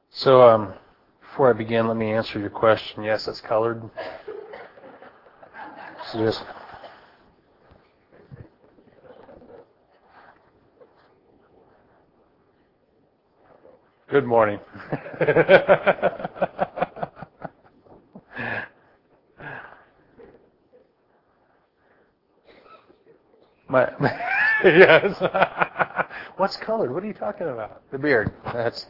So, before I begin, let me answer your question. Yes, it's colored. So just good morning. Yes. What's colored? What are you talking about? The beard. That's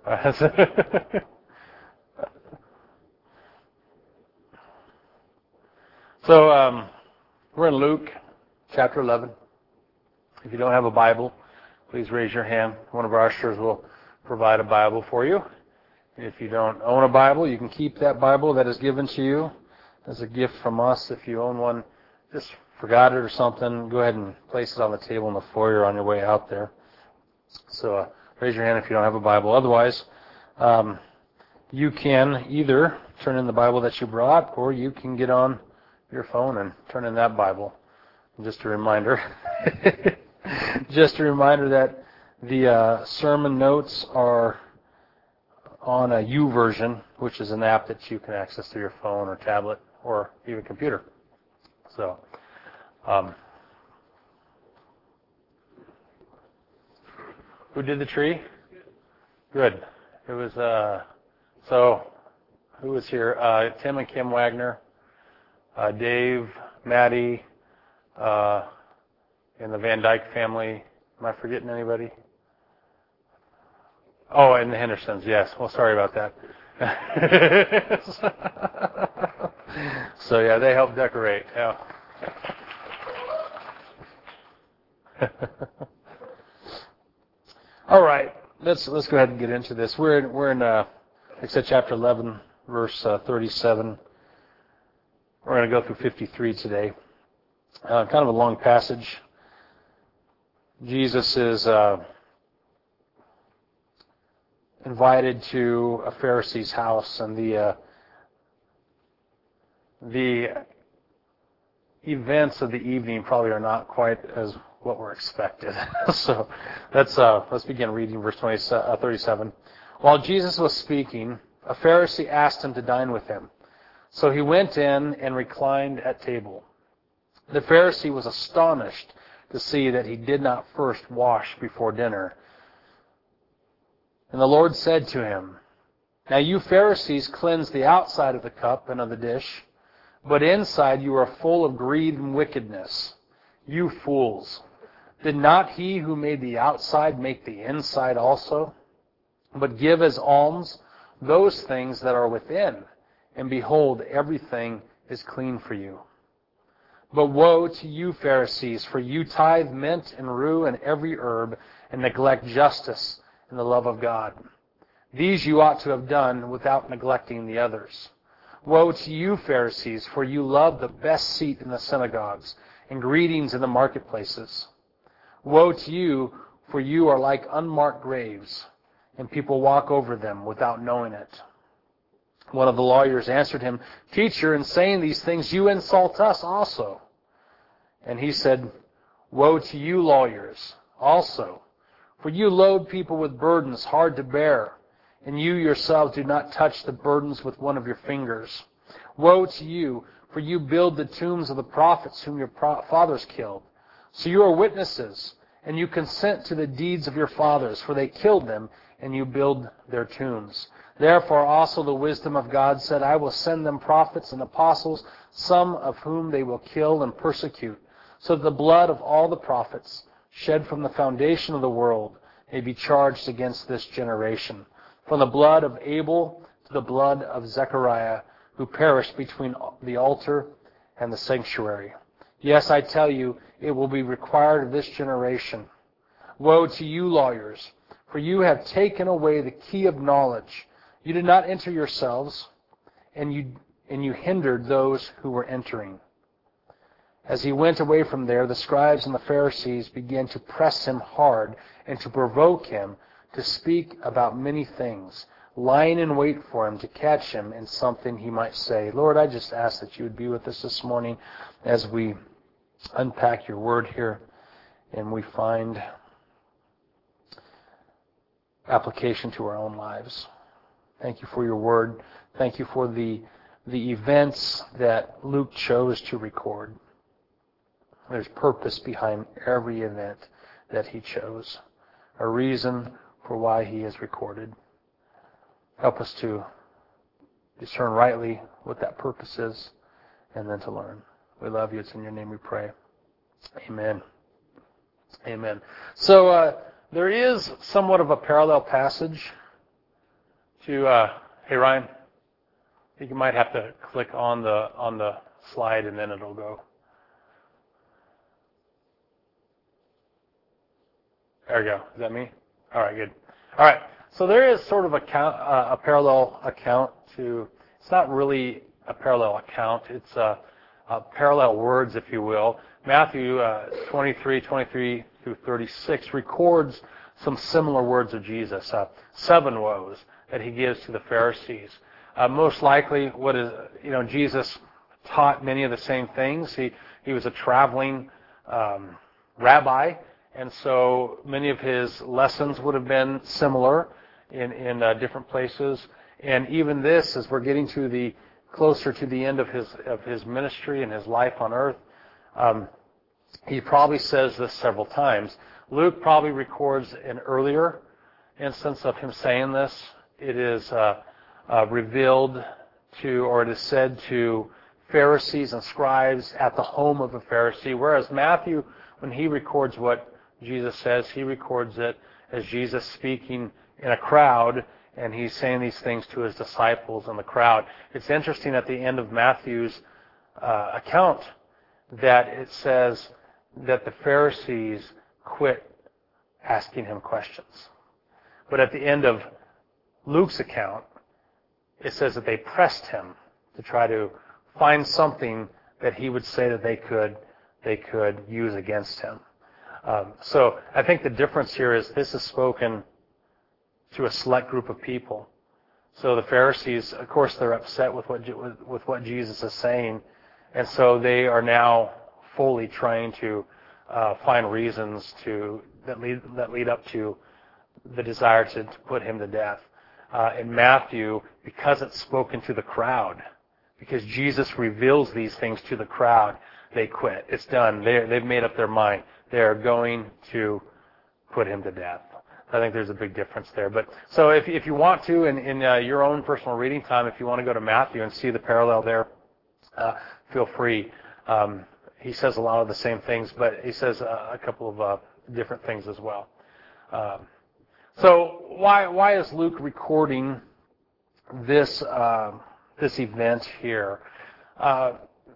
So, we're in Luke chapter 11. If you don't have a Bible, please raise your hand. One of our ushers will provide a Bible for you. If you don't own a Bible, you can keep that Bible that is given to you as a gift from us. If you own one, just forgot it or something, go ahead and place it on the table in the foyer on your way out there. So raise your hand if you don't have a Bible. Otherwise, you can either turn in the Bible that you brought, or you can get on your phone and turn in that Bible. Just a reminder. Just a reminder that the sermon notes are on a YouVersion, which is an app that you can access through your phone or tablet or even computer. So, who did the tree? Good. It was, so, who was here? Tim and Kim Wagner, Dave, Maddie, and the Van Dyke family. Am I forgetting anybody? Oh, and the Hendersons, yes. Well, sorry about that. So, yeah, they helped decorate. Yeah. All right, let's go ahead and get into this. We're in like I said, chapter 11, verse 37. We're going to go through 53 today. Kind of a long passage. Jesus is invited to a Pharisee's house, and the events of the evening probably are not quite as what were expected. So let's begin reading verse 37. While Jesus was speaking, a Pharisee asked him to dine with him. So he went in and reclined at table. The Pharisee was astonished to see that he did not first wash before dinner. And the Lord said to him, "Now you Pharisees cleanse the outside of the cup and of the dish, but inside you are full of greed and wickedness. You fools! Did not he who made the outside make the inside also? But give as alms those things that are within, and behold, everything is clean for you. But woe to you, Pharisees, for you tithe mint and rue and every herb, and neglect justice and the love of God. These you ought to have done without neglecting the others. Woe to you, Pharisees, for you love the best seat in the synagogues, and greetings in the marketplaces. Woe to you, for you are like unmarked graves, and people walk over them without knowing it." One of the lawyers answered him, "Teacher, in saying these things, you insult us also." And he said, "Woe to you, lawyers, also, for you load people with burdens hard to bear, and you yourselves do not touch the burdens with one of your fingers. Woe to you, for you build the tombs of the prophets whom your fathers killed. So you are witnesses, and you consent to the deeds of your fathers, for they killed them, and you build their tombs. Therefore also the wisdom of God said, I will send them prophets and apostles, some of whom they will kill and persecute, so that the blood of all the prophets shed from the foundation of the world may be charged against this generation, from the blood of Abel to the blood of Zechariah, who perished between the altar and the sanctuary. Yes, I tell you, it will be required of this generation. Woe to you, lawyers, for you have taken away the key of knowledge. You did not enter yourselves, and you hindered those who were entering." As he went away from there, the scribes and the Pharisees began to press him hard and to provoke him to speak about many things, lying in wait for him to catch him in something he might say. Lord, I just ask that you would be with us this morning as we unpack your word here and we find application to our own lives. Thank you for your word. Thank you for the events that Luke chose to record. There's purpose behind every event that he chose, a reason for why he is recorded. Help us to discern rightly what that purpose is and then to learn. We love you. It's in your name we pray. Amen. Amen. So there is somewhat of a parallel passage to, hey Ryan, I think you might have to click on the slide and then it'll go. There we go. Is that me? All right, good. All right. So there is sort of a parallel account to. It's not really a parallel account. It's parallel words, if you will. Matthew 23 through 36 records some similar words of Jesus. 7 woes that he gives to the Pharisees. Most likely, Jesus taught many of the same things. He was a traveling rabbi. And so many of his lessons would have been similar in different places. And even this, as we're getting to closer to the end of his ministry and his life on earth, he probably says this several times. Luke probably records an earlier instance of him saying this. It is revealed to, or it is said to, Pharisees and scribes at the home of a Pharisee, whereas Matthew, when he records what Jesus says, he records it as Jesus speaking in a crowd, and he's saying these things to his disciples in the crowd. It's interesting at the end of Matthew's account that it says that the Pharisees quit asking him questions. But at the end of Luke's account, it says that they pressed him to try to find something that he would say that they could use against him. So I think the difference here is this is spoken to a select group of people. So the Pharisees, of course, they're upset with what Jesus is saying, and so they are now fully trying to find reasons that lead up to the desire to put him to death. In Matthew, because it's spoken to the crowd, because Jesus reveals these things to the crowd, they quit. It's done. They've made up their mind. They're going to put him to death. I think there's a big difference there. But so if you want to, in your own personal reading time, if you want to go to Matthew and see the parallel there, feel free. He says a lot of the same things, but he says a couple of different things as well. So why is Luke recording this event here? Like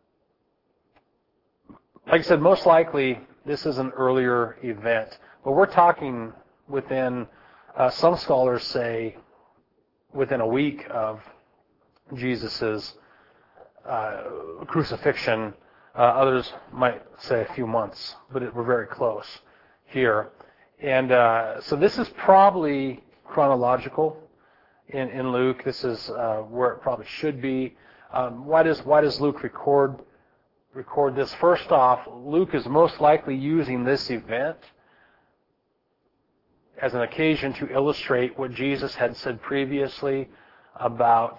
I said, most likely this is an earlier event, but we're talking within, some scholars say, within a week of Jesus' crucifixion. Others might say a few months, but we're very close here. And so this is probably chronological in Luke. This is where it probably should be. Why does Luke record this? First off, Luke is most likely using this event as an occasion to illustrate what Jesus had said previously about,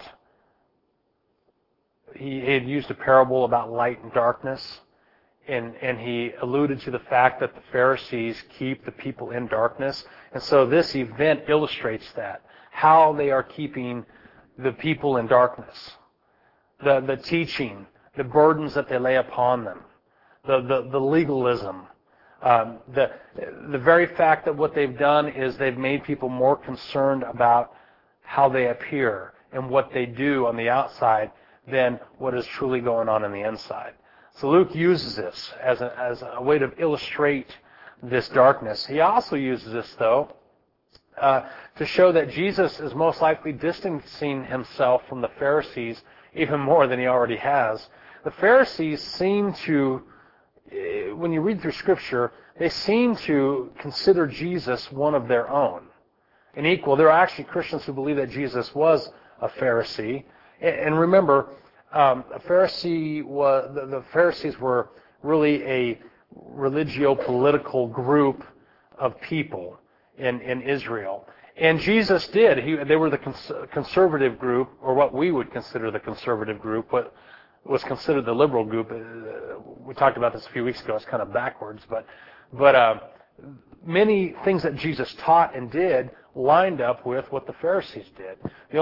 he had used a parable about light and darkness, and he alluded to the fact that the Pharisees keep the people in darkness. And so this event illustrates that, how they are keeping the people in darkness. The teaching, the burdens that they lay upon them, the legalism, the very fact that what they've done is they've made people more concerned about how they appear and what they do on the outside than what is truly going on the inside. So Luke uses this as a way to illustrate this darkness. He also uses this, though, to show that Jesus is most likely distancing himself from the Pharisees even more than he already has. The Pharisees seem to, when you read through Scripture, they seem to consider Jesus one of their own, an equal. There are actually Christians who believe that Jesus was a Pharisee. And remember, the Pharisees were really a religio-political group of people in Israel. And Jesus did. They were the conservative group, or what we would consider the conservative group, what was considered the liberal group. We talked about this a few weeks ago. It's kind of backwards, but many things that Jesus taught and did lined up with what the Pharisees did.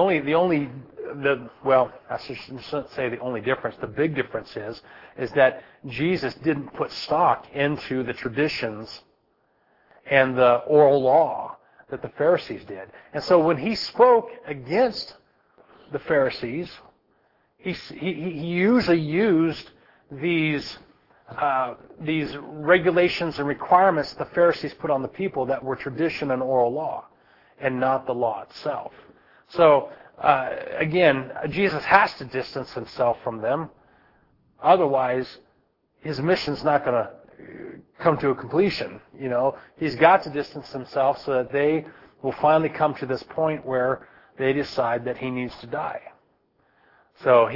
I shouldn't say the only difference. The big difference is that Jesus didn't put stock into the traditions and the oral law that the Pharisees did. And so when he spoke against the Pharisees, he usually used these regulations and requirements the Pharisees put on the people that were tradition and oral law, and not the law itself. So, again, Jesus has to distance himself from them. Otherwise, his mission's not going to come to a completion. He's got to distance himself so that they will finally come to this point where they decide that he needs to die. So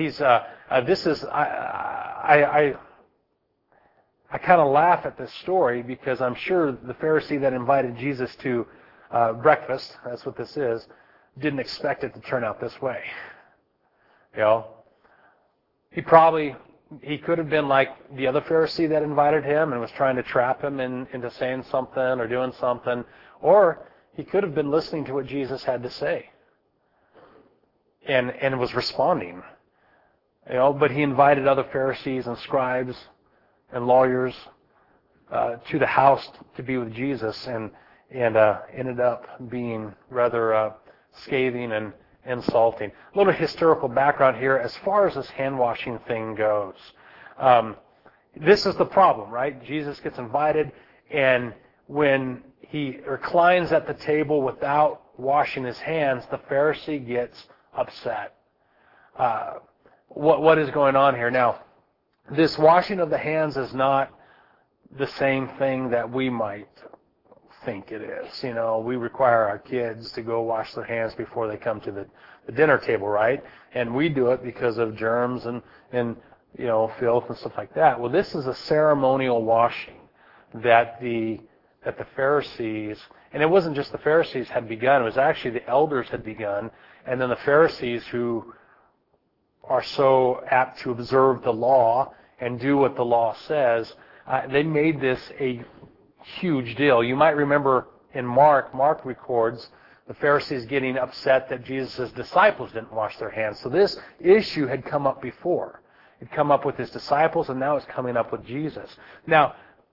I kind of laugh at this story because I'm sure the Pharisee that invited Jesus to breakfast, that's what this is, didn't expect it to turn out this way. He could have been like the other Pharisee that invited him and was trying to trap him into saying something or doing something, or he could have been listening to what Jesus had to say and was responding. But he invited other Pharisees and scribes and lawyers to the house to be with Jesus, and ended up being rather scathing and insulting. A little historical background here as far as this hand-washing thing goes. This is the problem, right? Jesus gets invited, and when he reclines at the table without washing his hands, the Pharisee gets upset. What is going on here? Now, this washing of the hands is not the same thing that we might think it is. We require our kids to go wash their hands before they come to the dinner table, right? And we do it because of germs and filth and stuff like that. Well, this is a ceremonial washing that the Pharisees, and it wasn't just the Pharisees had begun, it was actually the elders had begun, and then the Pharisees, who are so apt to observe the law and do what the law says, they made this a huge deal. You might remember in Mark records the Pharisees getting upset that Jesus' disciples didn't wash their hands. So this issue had come up before. It had come up with his disciples, and now it's coming up with Jesus. Now,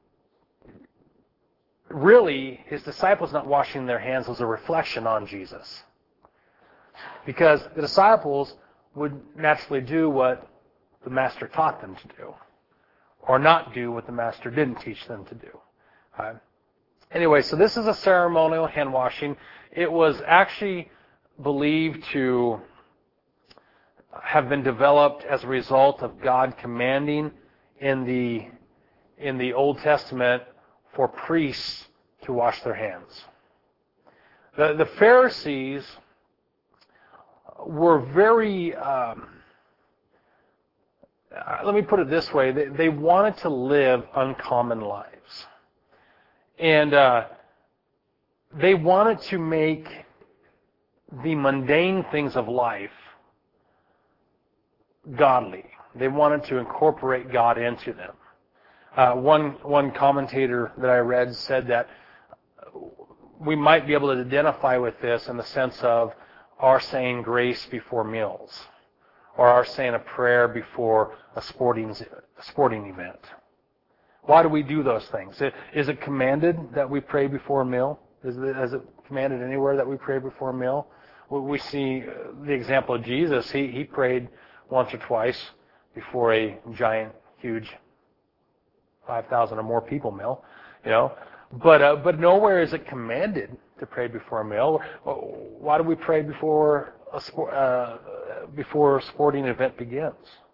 really, his disciples not washing their hands was a reflection on Jesus. Because the disciples would naturally do what the Master taught them to do, or not do what the Master didn't teach them to do. Anyway, so this is a ceremonial hand washing. It was actually believed to have been developed as a result of God commanding in the Old Testament for priests to wash their hands. The Pharisees were very, let me put it this way, they wanted to live uncommon lives. And they wanted to make the mundane things of life godly. They wanted to incorporate God into them. One commentator that I read said that we might be able to identify with this in the sense of our saying grace before meals, or our saying a prayer before a sporting event. Why do we do those things? Is it commanded that we pray before a meal? Is it commanded anywhere that we pray before a meal? We see the example of Jesus. He prayed once or twice before a giant, huge 5,000 or more people meal, But nowhere is it commanded to pray before a meal. Why do we pray before a sporting event begins?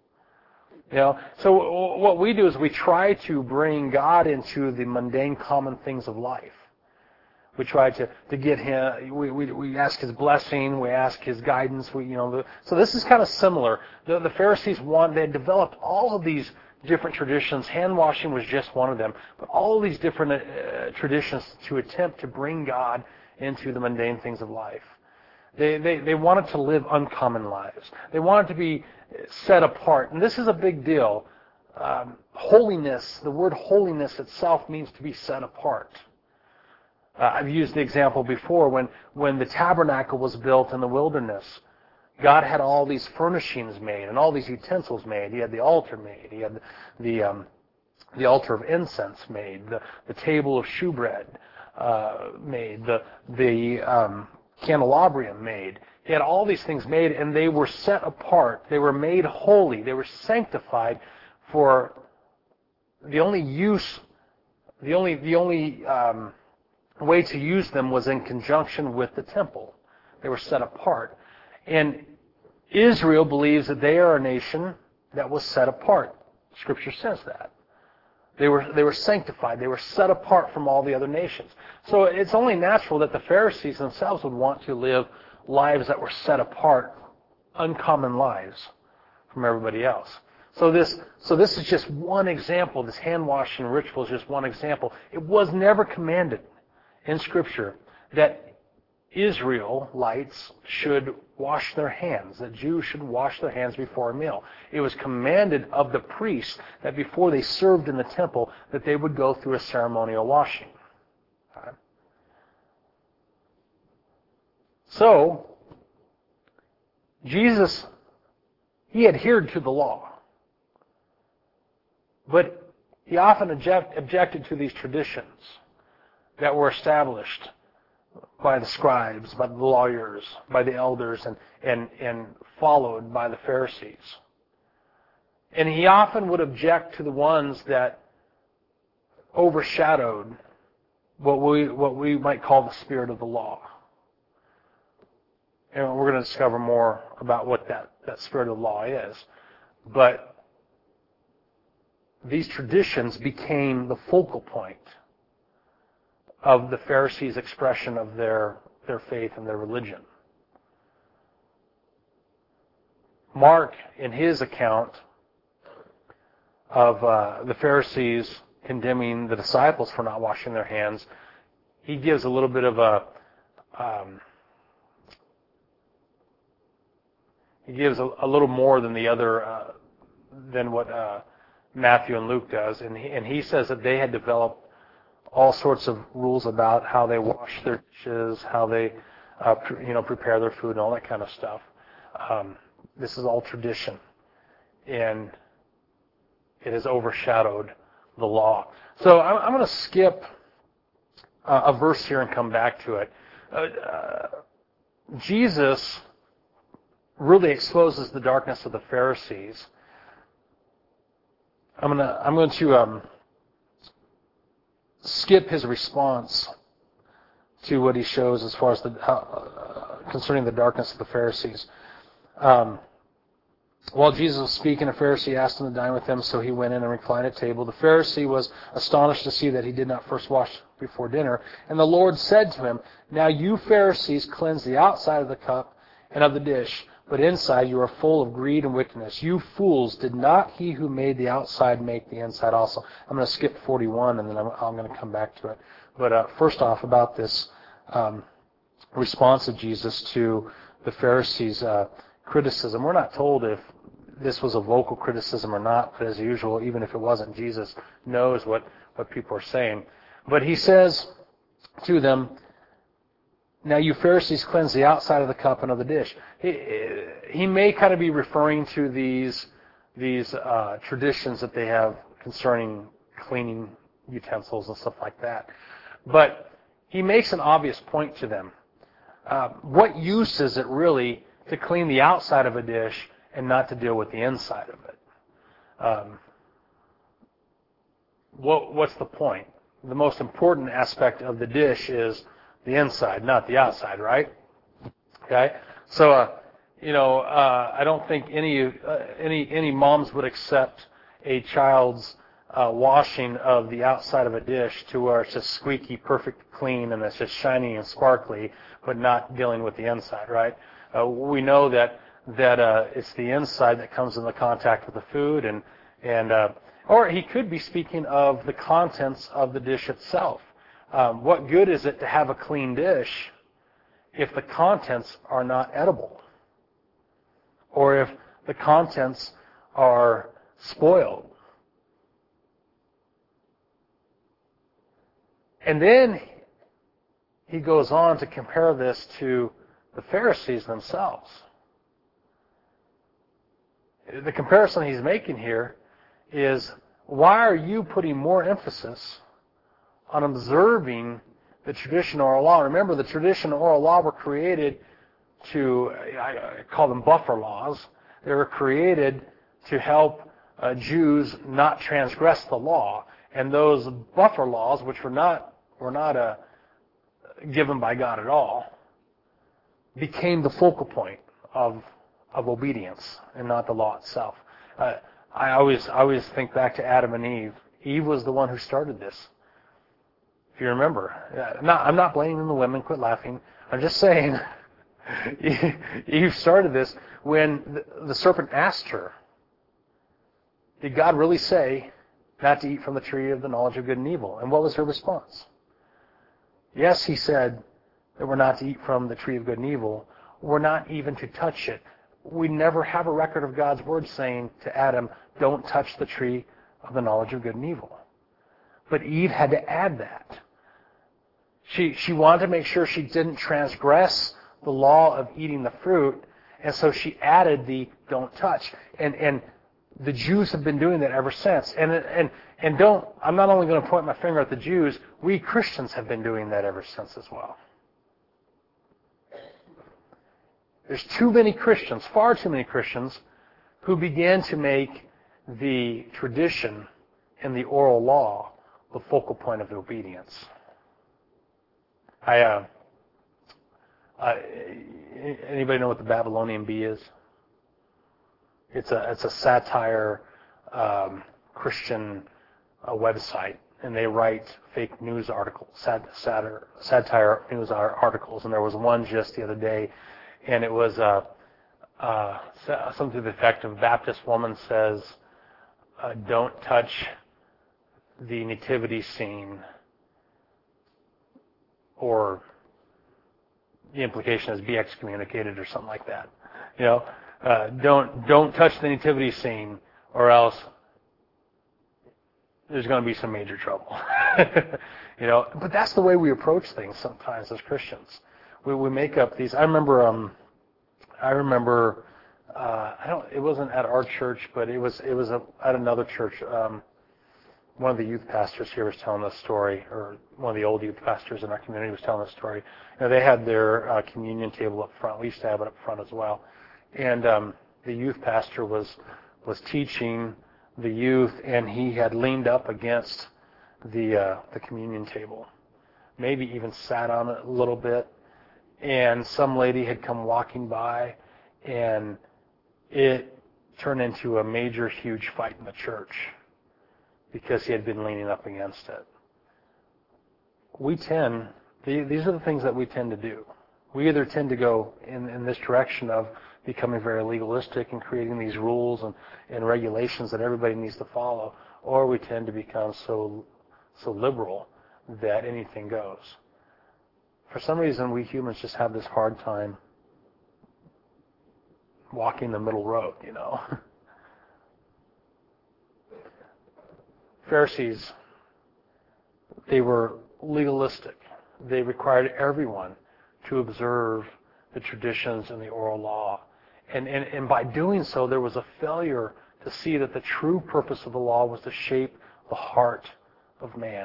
So what we do is we try to bring God into the mundane, common things of life. We try to get Him. We ask His blessing. We ask His guidance. So this is kind of similar. The Pharisees they developed all of these different traditions. Hand washing was just one of them, but all of these different traditions to attempt to bring God into the mundane things of life. They wanted to live uncommon lives. They wanted to be set apart. And this is a big deal. Holiness, the word holiness itself means to be set apart. I've used the example before when the tabernacle was built in the wilderness. God had all these furnishings made and all these utensils made. He had the altar made. He had the altar of incense made. The table of shewbread made. The candelabrum made. He had all these things made, and they were set apart. They were made holy. They were sanctified for the only use. The only way to use them was in conjunction with the temple. They were set apart. And Israel believes that they are a nation that was set apart. Scripture says that. They were sanctified. They were set apart from all the other nations. So it's only natural that the Pharisees themselves would want to live lives that were set apart, uncommon lives from everybody else. So this is just one example. This hand washing ritual is just one example. It was never commanded in Scripture that Israelites should wash their hands, that Jews should wash their hands before a meal. It was commanded of the priests that before they served in the temple, that they would go through a ceremonial washing. Right? So, Jesus, he adhered to the law. But he often objected to these traditions that were established by the scribes, by the lawyers, by the elders, and followed by the Pharisees. And he often would object to the ones that overshadowed what we might call the spirit of the law. And we're going to discover more about what that spirit of the law is. But these traditions became the focal point of the Pharisees' expression of their faith and their religion. Mark, in his account of the Pharisees condemning the disciples for not washing their hands, he gives a little bit of he gives a little more than the other than what Matthew and Luke does, and he says that they had developed all sorts of rules about how they wash their dishes, how they prepare their food, and all that kind of stuff. This is all tradition, and it has overshadowed the law. So I'm going to skip a verse here and come back to it. Jesus really exposes the darkness of the Pharisees. I'm going to skip his response to what he shows as far as concerning the darkness of the Pharisees. While Jesus was speaking, a Pharisee asked him to dine with him, so he went in and reclined at table. The Pharisee was astonished to see that he did not first wash before dinner. And the Lord said to him, "Now you Pharisees cleanse the outside of the cup and of the dish, but inside you are full of greed and wickedness. You fools, did not he who made the outside make the inside also?" I'm going to skip 41 and then I'm going to come back to it. But first off, about this response of Jesus to the Pharisees' criticism. We're not told if this was a vocal criticism or not, but as usual, even if it wasn't, Jesus knows what people are saying. But he says to them, "Now you Pharisees cleanse the outside of the cup and of the dish." He may kind of be referring to these traditions that they have concerning cleaning utensils and stuff like that. But he makes an obvious point to them. What use is it really to clean the outside of a dish and not to deal with the inside of it? What's the point? The most important aspect of the dish is the inside, not the outside, right? Okay, so I don't think any moms would accept a child's washing of the outside of a dish to where it's just squeaky, perfect, clean, and it's just shiny and sparkly, but not dealing with the inside, right? We know that it's the inside that comes into contact with the food, or he could be speaking of the contents of the dish itself. What good is it to have a clean dish if the contents are not edible? Or if the contents are spoiled? And then he goes on to compare this to the Pharisees themselves. The comparison he's making here is, why are you putting more emphasis on observing the traditional oral law? Remember, the traditional oral law were created to, I call them buffer laws. They were created to help Jews not transgress the law. And those buffer laws, which were not given by God at all, became the focal point of obedience and not the law itself. I always think back to Adam and Eve. Eve was the one who started this. If you remember. I'm not blaming the women. Quit laughing. I'm just saying Eve started this when the serpent asked her, did God really say not to eat from the tree of the knowledge of good and evil? And what was her response? Yes, he said that we're not to eat from the tree of good and evil. We're not even to touch it. We never have a record of God's word saying to Adam, don't touch the tree of the knowledge of good and evil. But Eve had to add that. She wanted to make sure she didn't transgress the law of eating the fruit, and so she added the don't touch. And the Jews have been doing that ever since. And I'm not only going to point my finger at the Jews, we Christians have been doing that ever since as well. There's too many Christians, far too many Christians, who began to make the tradition and the oral law the focal point of obedience. Anybody know what the Babylonian Bee is? It's a satire Christian website, and they write fake news articles, satire news articles. And there was one just the other day, and it was something to the effect of, Baptist woman says, don't touch the nativity scene, or the implication is be excommunicated or something like that. You know, don't touch the nativity scene, or else there's going to be some major trouble. You know, but that's the way we approach things sometimes as Christians. We make up these. I remember. It wasn't at our church, but it was at another church. One of the youth pastors here was telling this story, or one of the old youth pastors in our community was telling this story. You know, they had their communion table up front. We used to have it up front as well. And the youth pastor was teaching the youth, and he had leaned up against the communion table, maybe even sat on it a little bit. And some lady had come walking by, and it turned into a major, huge fight in the church because he had been leaning up against it. These are the things that we tend to do. We either tend to go in this direction of becoming very legalistic and creating these rules and regulations that everybody needs to follow, or we tend to become so liberal that anything goes. For some reason, we humans just have this hard time walking the middle road, you know. Pharisees, they were legalistic. They required everyone to observe the traditions and the oral law. And by doing so, there was a failure to see that the true purpose of the law was to shape the heart of man.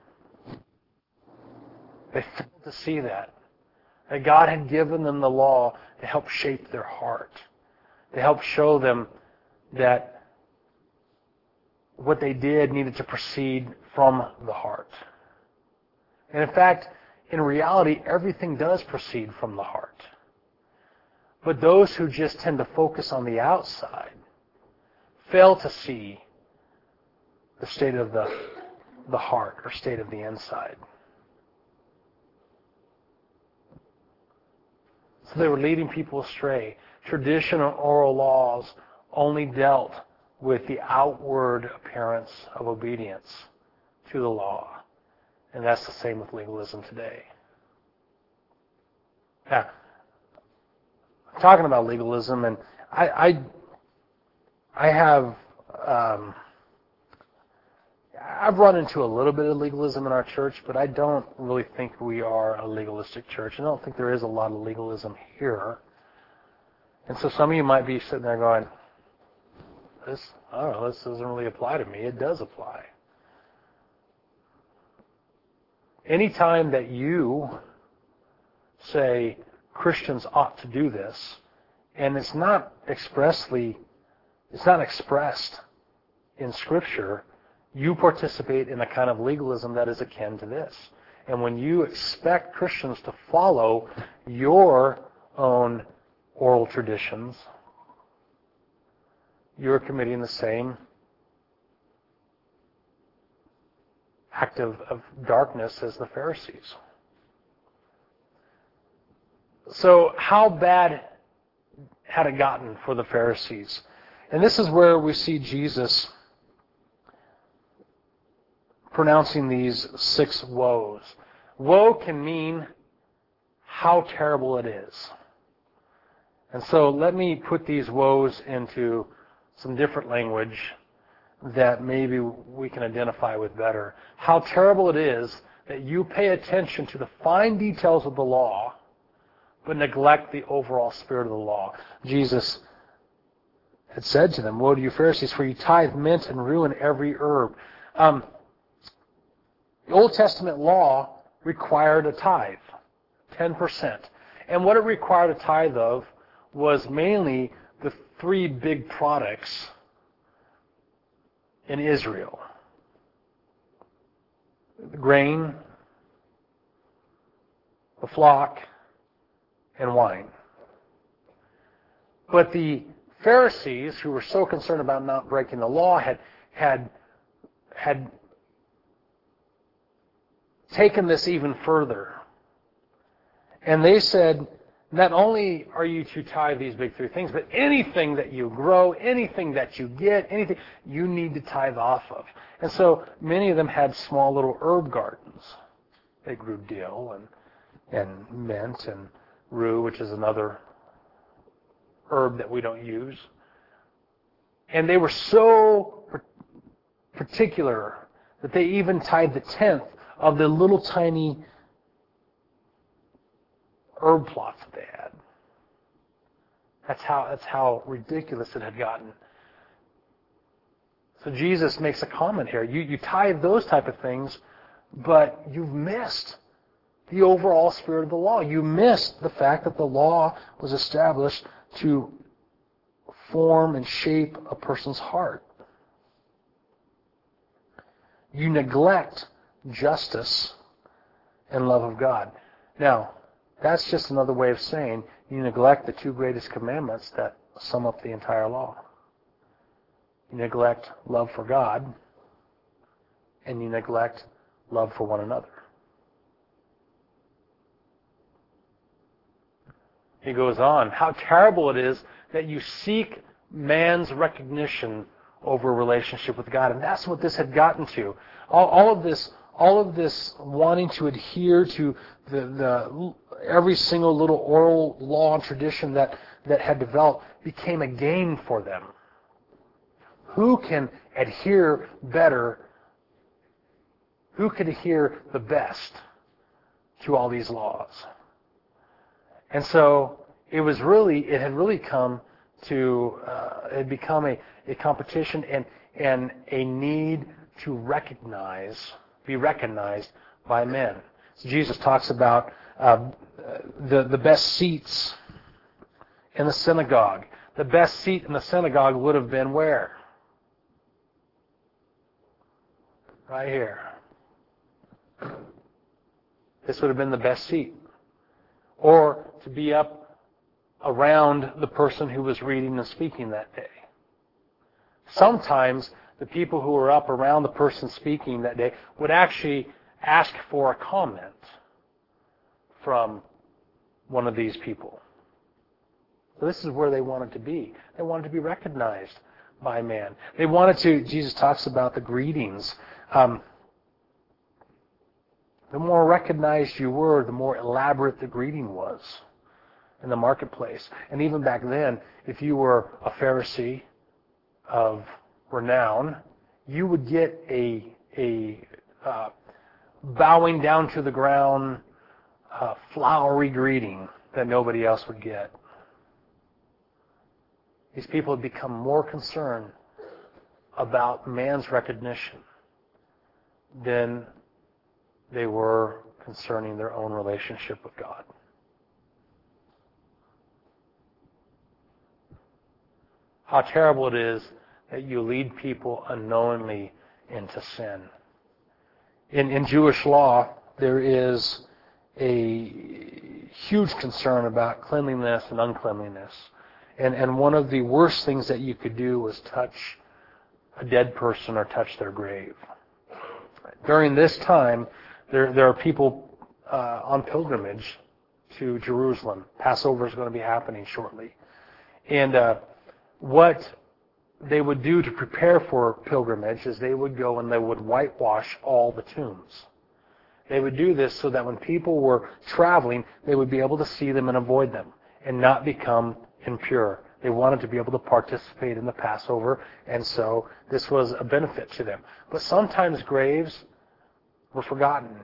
They failed to see that God had given them the law to help shape their heart, to help show them that what they did needed to proceed from the heart. And in fact, in reality, everything does proceed from the heart. But those who just tend to focus on the outside fail to see the state of the heart, or state of the inside. So they were leading people astray. Traditional oral laws only dealt with the outward appearance of obedience to the law. And that's the same with legalism today. Now, I'm talking about legalism, and I have I've run into a little bit of legalism in our church, but I don't really think we are a legalistic church. I don't think there is a lot of legalism here. And so some of you might be sitting there going, this doesn't really apply to me. It does apply. Anytime that you say Christians ought to do this, and it's not expressed in Scripture, you participate in a kind of legalism that is akin to this. And when you expect Christians to follow your own oral traditions, you're committing the same act of darkness as the Pharisees. So how bad had it gotten for the Pharisees? And this is where we see Jesus pronouncing these 6 woes. Woe can mean how terrible it is. And so let me put these woes into some different language that maybe we can identify with better. How terrible it is that you pay attention to the fine details of the law, but neglect the overall spirit of the law. Jesus had said to them, "Woe to you Pharisees, for you tithe mint and rue and every herb." The Old Testament law required a tithe, 10%. And what it required a tithe of was mainly the 3 big products in Israel: the grain, the flock, and wine. But the Pharisees, who were so concerned about not breaking the law, had taken this even further. And they said, not only are you to tithe these big 3 things, but anything that you grow, anything that you get, anything, you need to tithe off of. And so many of them had small little herb gardens. They grew dill and mint and rue, which is another herb that we don't use. And they were so particular that they even tithed the 10th of the little tiny herb plots that they had. That's how ridiculous it had gotten. So Jesus makes a comment here. You tithe those type of things, but you've missed the overall spirit of the law. You missed the fact that the law was established to form and shape a person's heart. You neglect justice and love of God. Now, that's just another way of saying you neglect the 2 greatest commandments that sum up the entire law. You neglect love for God, and you neglect love for one another. He goes on, how terrible it is that you seek man's recognition over a relationship with God. And that's what this had gotten to. All of this wanting to adhere to the every single little oral law and tradition that had developed became a game for them. Who can adhere better? Who could adhere the best to all these laws? And so it had really come to, it had become a competition and a need to be recognized by men. So Jesus talks about the best seats in the synagogue. The best seat in the synagogue would have been where? Right here. This would have been the best seat. Or to be up around the person who was reading and speaking that day. Sometimes the people who were up around the person speaking that day would actually ask for a comment from one of these people. So this is where they wanted to be. They wanted to be recognized by man. They wanted to, Jesus talks about the greetings. The more recognized you were, the more elaborate the greeting was in the marketplace. And even back then, if you were a Pharisee of renown, you would get a bowing down to the ground, flowery greeting that nobody else would get. These people had become more concerned about man's recognition than they were concerning their own relationship with God. How terrible it is that you lead people unknowingly into sin. In Jewish law, there is a huge concern about cleanliness and uncleanliness. And one of the worst things that you could do was touch a dead person or touch their grave. During this time, there are people on pilgrimage to Jerusalem. Passover is going to be happening shortly. And what they would do to prepare for pilgrimage is they would go and they would whitewash all the tombs. They would do this so that when people were traveling, they would be able to see them and avoid them and not become impure. They wanted to be able to participate in the Passover, and so this was a benefit to them. But sometimes graves were forgotten,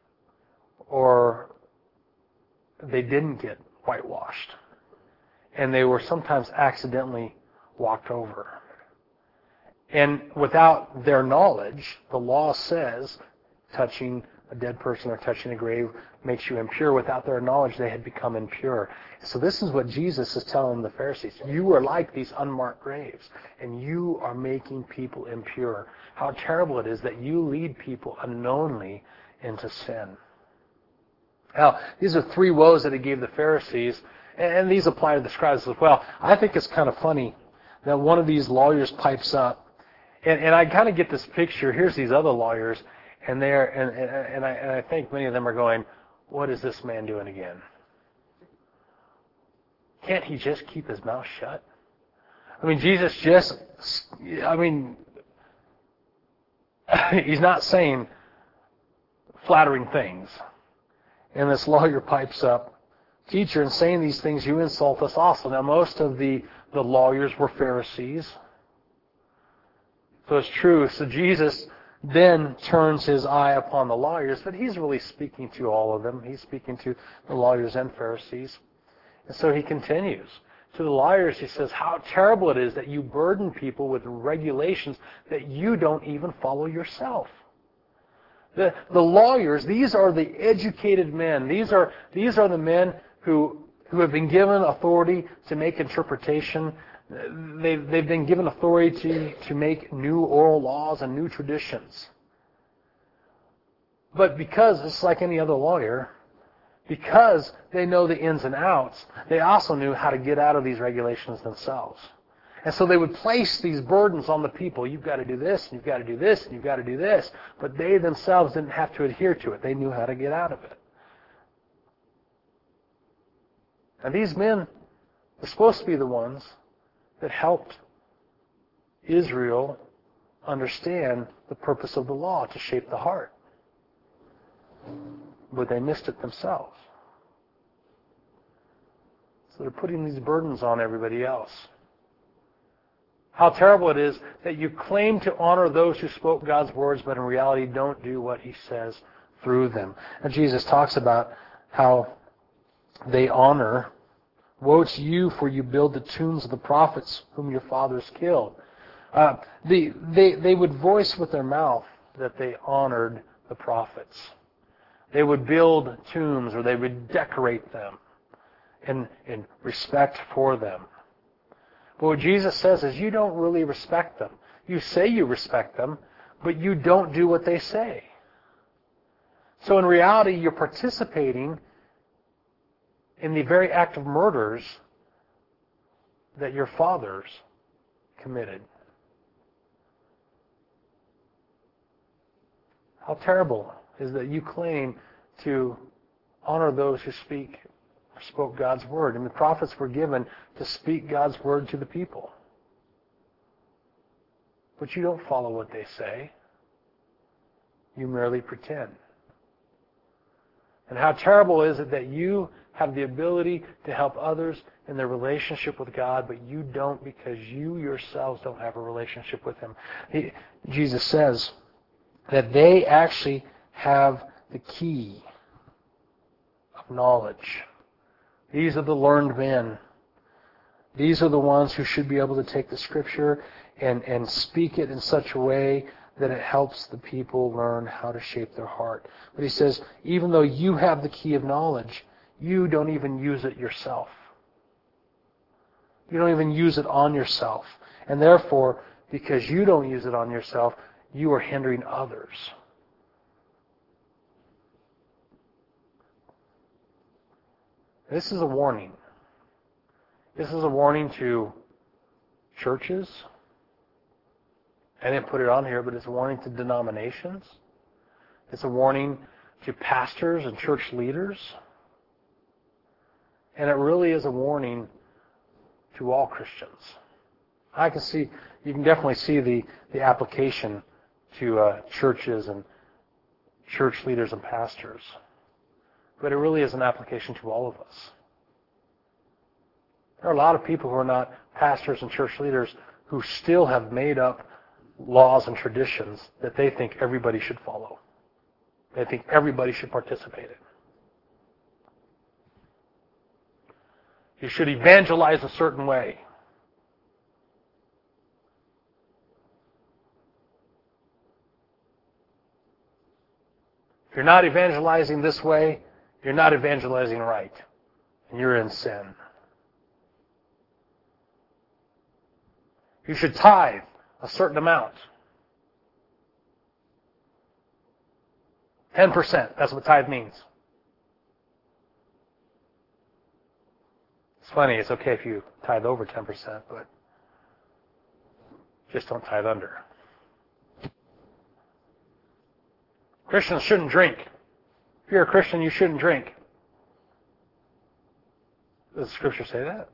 or they didn't get whitewashed, and they were sometimes accidentally walked over. And without their knowledge, the law says touching a dead person or touching a grave makes you impure. Without their knowledge, they had become impure. So this is what Jesus is telling the Pharisees. You are like these unmarked graves, and you are making people impure. How terrible it is that you lead people unknowingly into sin. Now, these are three woes that he gave the Pharisees, and these apply to the scribes as well. I think it's kind of funny that one of these lawyers pipes up, and I kind of get this picture. Here's these other lawyers, and I think many of them are going, what is this man doing again? Can't he just keep his mouth shut? I mean, Jesus he's not saying flattering things. And this lawyer pipes up, teacher, in saying these things, you insult us also. Now, most of the lawyers were Pharisees. So it's true. So Jesus then turns his eye upon the lawyers, but he's really speaking to all of them. He's speaking to the lawyers and Pharisees. And so he continues. To the lawyers, he says, how terrible it is that you burden people with regulations that you don't even follow yourself. The lawyers, these are the educated men. These are the men who have been given authority to make interpretation. They've been given authority to make new oral laws and new traditions. But because, it's like any other lawyer, because they know the ins and outs, they also knew how to get out of these regulations themselves. And so they would place these burdens on the people. You've got to do this, and you've got to do this, and you've got to do this. But they themselves didn't have to adhere to it. They knew how to get out of it. And these men were supposed to be the ones that helped Israel understand the purpose of the law, to shape the heart. But they missed it themselves. So they're putting these burdens on everybody else. How terrible it is that you claim to honor those who spoke God's words, but in reality don't do what he says through them. And Jesus talks about how they honor. Woe to you, for you build the tombs of the prophets whom your fathers killed. They would voice with their mouth that they honored the prophets. They would build tombs, or they would decorate them in respect for them. But what Jesus says is you don't really respect them. You say you respect them, but you don't do what they say. So in reality, you're participating in the very act of murders that your fathers committed. How terrible is that you claim to honor those who spoke God's word. And the prophets were given to speak God's word to the people. But you don't follow what they say. You merely pretend. And how terrible is it that you have the ability to help others in their relationship with God, but you don't because you yourselves don't have a relationship with Him. Jesus says that they actually have the key of knowledge. These are the learned men. These are the ones who should be able to take the Scripture and speak it in such a way that it helps the people learn how to shape their heart. But he says, even though you have the key of knowledge, you don't even use it yourself. You don't even use it on yourself. And therefore, because you don't use it on yourself, you are hindering others. This is a warning. This is a warning to churches. I didn't put it on here, but it's a warning to denominations. It's a warning to pastors and church leaders. And it really is a warning to all Christians. You can definitely see the application to churches and church leaders and pastors. But it really is an application to all of us. There are a lot of people who are not pastors and church leaders who still have made up laws and traditions that they think everybody should follow. They think everybody should participate in. You should evangelize a certain way. If you're not evangelizing this way, you're not evangelizing right. And you're in sin. You should tithe a certain amount. 10%, that's what tithe means. It's funny, it's okay if you tithe over 10%, but just don't tithe under. Christians shouldn't drink. If you're a Christian, you shouldn't drink. Does the Scripture say that?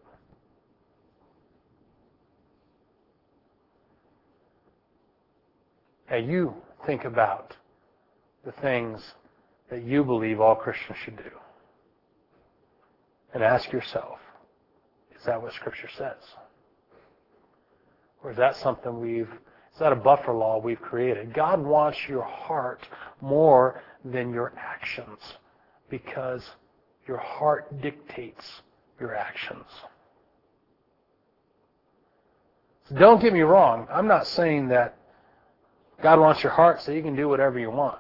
Now you think about the things that you believe all Christians should do. And ask yourself, is that what Scripture says? Or is that is that a buffer law we've created? God wants your heart more than your actions because your heart dictates your actions. So don't get me wrong. I'm not saying that God wants your heart so you can do whatever you want.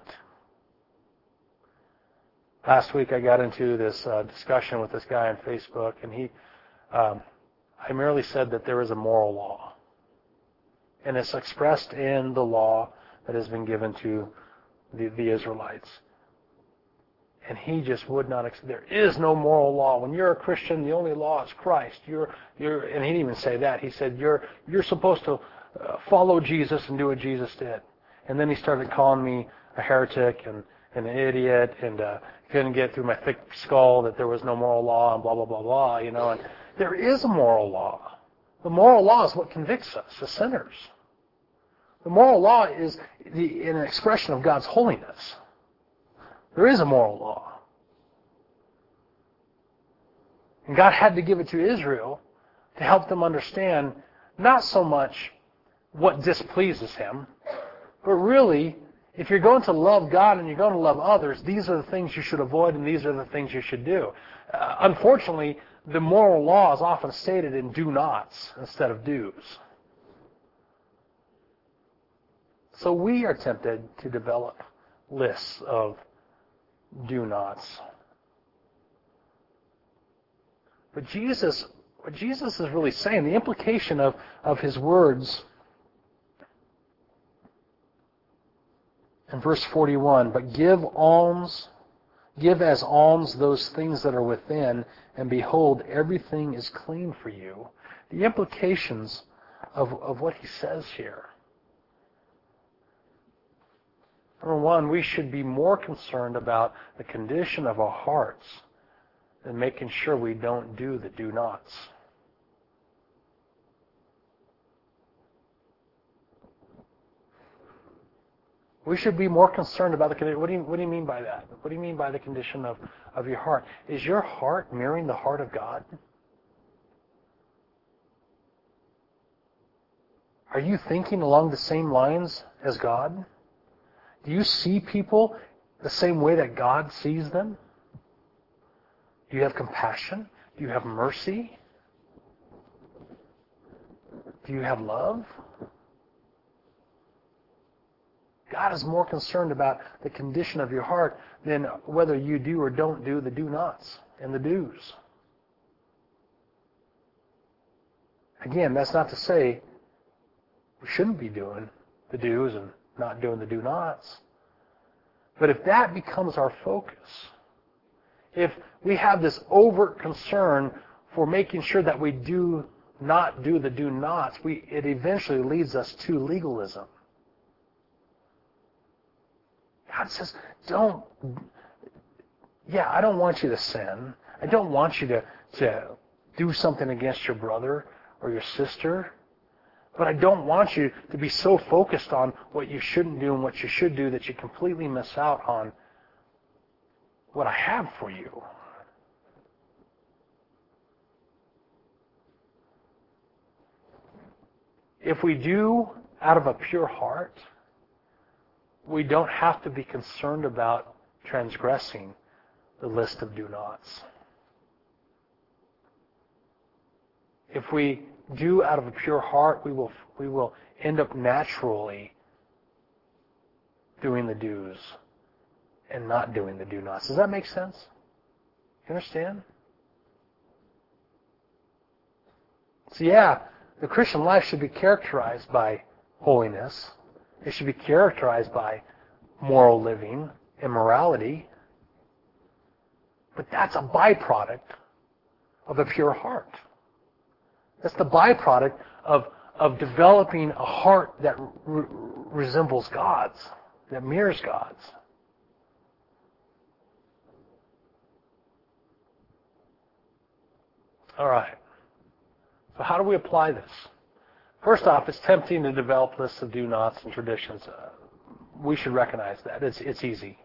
Last week I got into this discussion with this guy on Facebook, and I merely said that there is a moral law. And it's expressed in the law that has been given to the Israelites. And he just would not accept. There is no moral law. When you're a Christian, the only law is Christ. And he didn't even say that. He said you're supposed to follow Jesus and do what Jesus did. And then he started calling me a heretic and an idiot, and couldn't get through my thick skull that there was no moral law and blah blah blah blah. And there is a moral law. The moral law is what convicts us as sinners. The moral law is an expression of God's holiness. There is a moral law. And God had to give it to Israel to help them understand not so much what displeases Him, but really, if you're going to love God and you're going to love others, these are the things you should avoid and these are the things you should do. Unfortunately, the moral law is often stated in do nots instead of do's. So we are tempted to develop lists of do nots. But what Jesus is really saying, the implication of His words in verse 41, but give as alms those things that are within, and behold, everything is clean for you. The implications of what He says here. Number one, we should be more concerned about the condition of our hearts than making sure we don't do the do-nots. We should be more concerned about the condition. What do you mean by that? What do you mean by the condition of your heart? Is your heart mirroring the heart of God? Are you thinking along the same lines as God? Do you see people the same way that God sees them? Do you have compassion? Do you have mercy? Do you have love? God is more concerned about the condition of your heart than whether you do or don't do the do-nots and the do's. Again, that's not to say we shouldn't be doing the do's and not doing the do-nots. But if that becomes our focus, if we have this overt concern for making sure that we do not do the do-nots, it eventually leads us to legalism. God says, I don't want you to sin. I don't want you to do something against your brother or your sister. But I don't want you to be so focused on what you shouldn't do and what you should do that you completely miss out on what I have for you. If we do out of a pure heart, we don't have to be concerned about transgressing the list of do-nots. If we do out of a pure heart, we will end up naturally doing the do's and not doing the do-nots. Does that make sense? You understand? So the Christian life should be characterized by holiness. It should be characterized by moral living and morality. But that's a byproduct of a pure heart. That's the byproduct of developing a heart that resembles God's, that mirrors God's. All right. So how do we apply this? First off, it's tempting to develop lists of do-nots and traditions. We should recognize that. It's easy.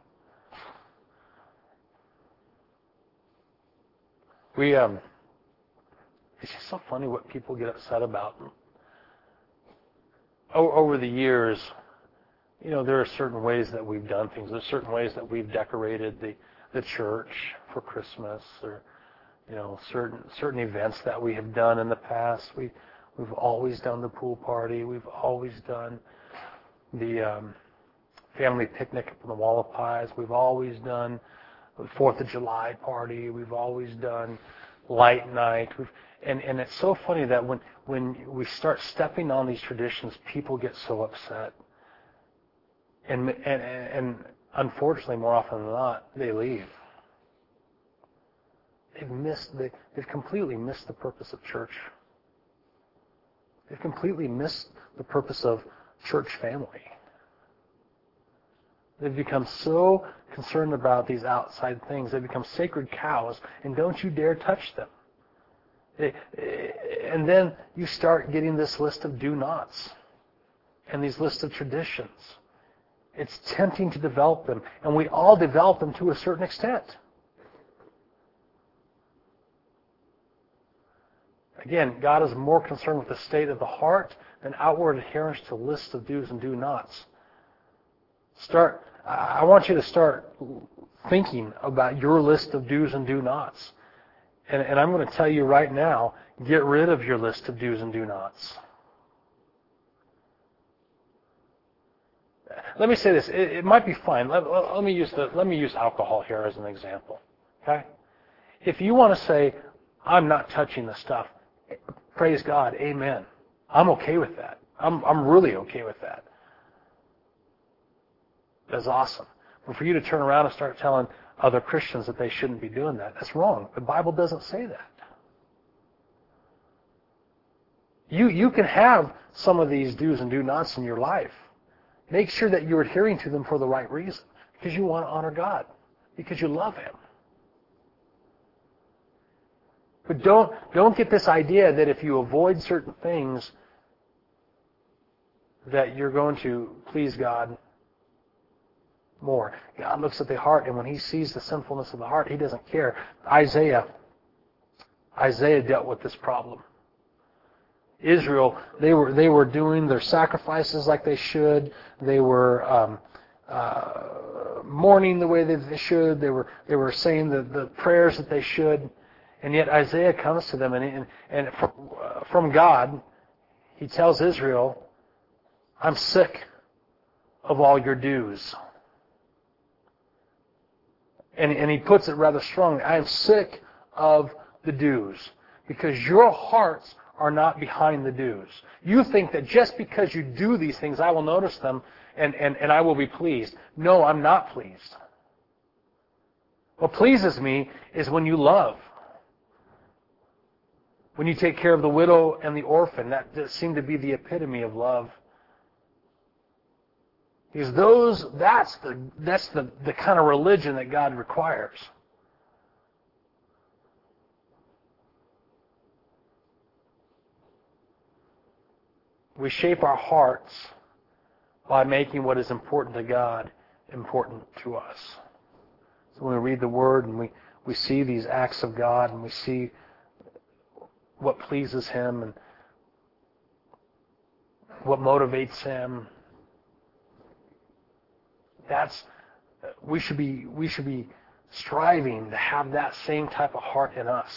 It's just so funny what people get upset about. Over the years, there are certain ways that we've done things. There's certain ways that we've decorated the church for Christmas, or certain events that we have done in the past. We've always done the pool party. We've always done the family picnic on the Wall of Pies. We've always done the 4th of July party. We've always done light night. And it's so funny that when we start stepping on these traditions, people get so upset. And unfortunately, more often than not, they leave. They've completely missed the purpose of church. They've completely missed the purpose of church family. They've become so concerned about these outside things. They become sacred cows, and don't you dare touch them. And then you start getting this list of do-nots and these lists of traditions. It's tempting to develop them, and we all develop them to a certain extent. Again, God is more concerned with the state of the heart than outward adherence to lists of do's and do-nots. I want you to start thinking about your list of do's and do-nots. And I'm going to tell you right now, get rid of your list of do's and do-nots. Let me say this. It might be fine. Let me use alcohol here as an example. Okay? If you want to say, I'm not touching this stuff, praise God, amen. I'm okay with that. I'm really okay with that. That's awesome. But for you to turn around and start telling other Christians that they shouldn't be doing that, that's wrong. The Bible doesn't say that. You can have some of these do's and do-nots in your life. Make sure that you're adhering to them for the right reason. Because you want to honor God. Because you love Him. But don't get this idea that if you avoid certain things that you're going to please God more. God looks at the heart, and when He sees the sinfulness of the heart, He doesn't care. Isaiah dealt with this problem. Israel, they were doing their sacrifices like they should. They were mourning the way that they should. They were saying the prayers that they should. And yet Isaiah comes to them, and from God, He tells Israel, I'm sick of all your dues. And He puts it rather strongly. I am sick of the dues, because your hearts are not behind the dues. You think that just because you do these things, I will notice them and I will be pleased. No, I'm not pleased. What pleases me is when you love. When you take care of the widow and the orphan. That seemed to be the epitome of love. Because that's the kind of religion that God requires. We shape our hearts by making what is important to God important to us. So when we read the Word and we see these acts of God and we see what pleases Him and what motivates Him, we should be striving to have that same type of heart in us.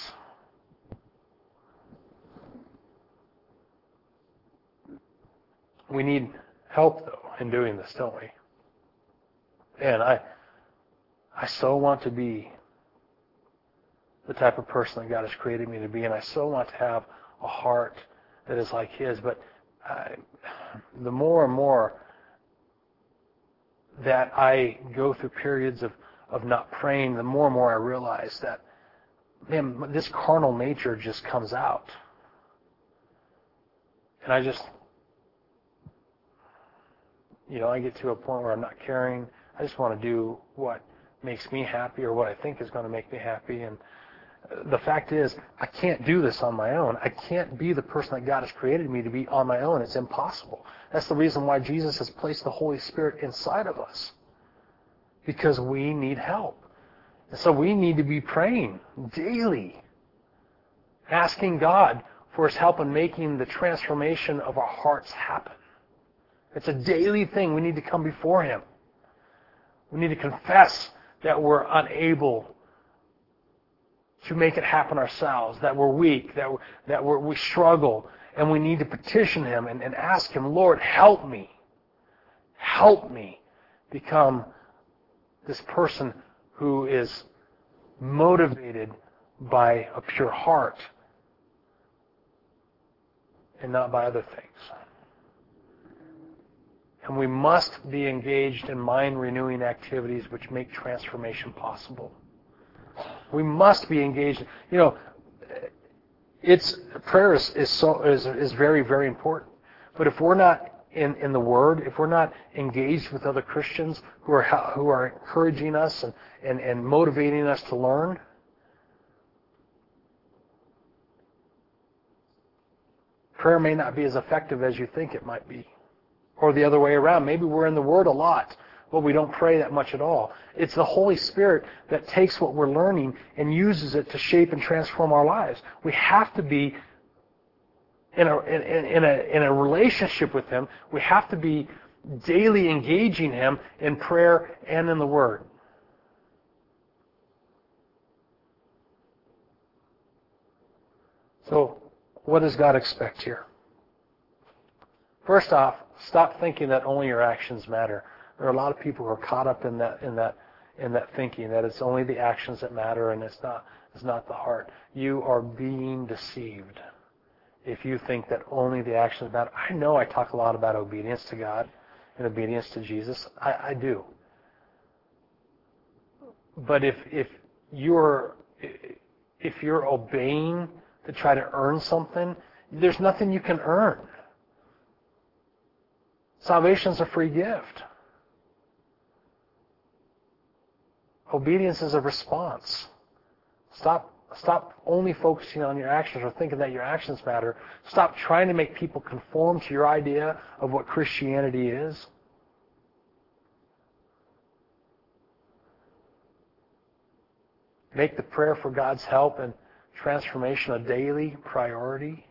We need help, though, in doing this, don't we? And I so want to be the type of person that God has created me to be, and I so want to have a heart that is like His. But the more and more that I go through periods of not praying, the more and more I realize that, man, this carnal nature just comes out. And I get to a point where I'm not caring. I just want to do what makes me happy or what I think is going to make me happy. And the fact is, I can't do this on my own. I can't be the person that God has created me to be on my own. It's impossible. That's the reason why Jesus has placed the Holy Spirit inside of us. Because we need help. And so we need to be praying daily, asking God for His help in making the transformation of our hearts happen. It's a daily thing. We need to come before Him. We need to confess that we're unable to make it happen ourselves, that we're weak, that we struggle, and we need to petition Him and ask Him, Lord, help me. Help me become this person who is motivated by a pure heart and not by other things. And we must be engaged in mind-renewing activities which make transformation possible. We must be engaged. Prayer is very, very important. But if we're not in the Word, if we're not engaged with other Christians who are encouraging us and motivating us to learn, prayer may not be as effective as you think it might be. Or the other way around. Maybe we're in the Word a lot, but we don't pray that much at all. It's the Holy Spirit that takes what we're learning and uses it to shape and transform our lives. We have to be in a relationship with Him. We have to be daily engaging Him in prayer and in the Word. So, what does God expect here? First off, stop thinking that only your actions matter. There are a lot of people who are caught up in that thinking that it's only the actions that matter and it's not the heart. You are being deceived if you think that only the actions matter. I know I talk a lot about obedience to God and obedience to Jesus. I do. But if you're obeying to try to earn something, there's nothing you can earn. Salvation is a free gift. Obedience is a response. Stop only focusing on your actions or thinking that your actions matter. Stop trying to make people conform to your idea of what Christianity is. Make the prayer for God's help and transformation a daily priority.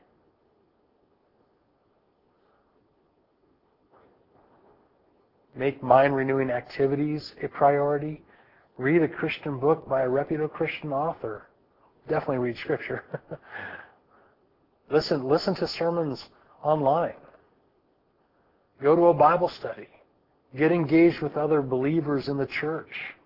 Make mind-renewing activities a priority. Read a Christian book by a reputable Christian author. Definitely read Scripture. Listen to sermons online. Go to a Bible study. Get engaged with other believers in the church.